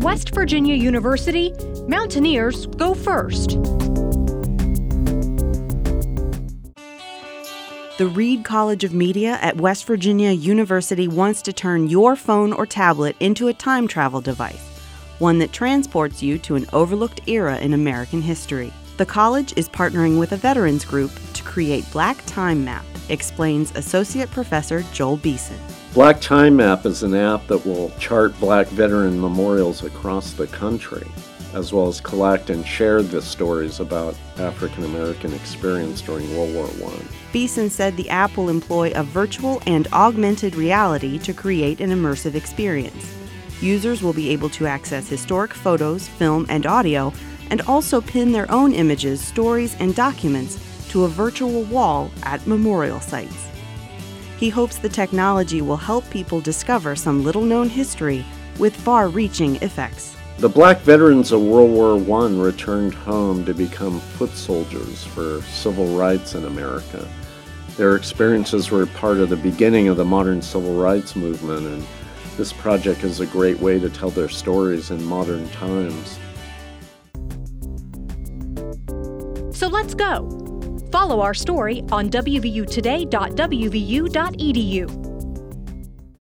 West Virginia University, mountaineers go first. The Reed College of Media at West Virginia University wants to turn your phone or tablet into a time travel device, one that transports you to an overlooked era in American history. The college is partnering with a veterans group to create Black Time Map, explains Associate Professor Joel Beeson. Black Time Map is an app that will chart Black veteran memorials across the country, as well as collect and share the stories about African American experience during World War I. Beeson said the app will employ a virtual and augmented reality to create an immersive experience. Users will be able to access historic photos, film, and audio, and also pin their own images, stories, and documents to a virtual wall at memorial sites. He hopes the technology will help people discover some little-known history with far-reaching effects. The Black veterans of World War I returned home to become foot soldiers for civil rights in America. Their experiences were part of the beginning of the modern civil rights movement, and this project is a great way to tell their stories in modern times. So let's go. Follow our story on wvutoday.wvu.edu.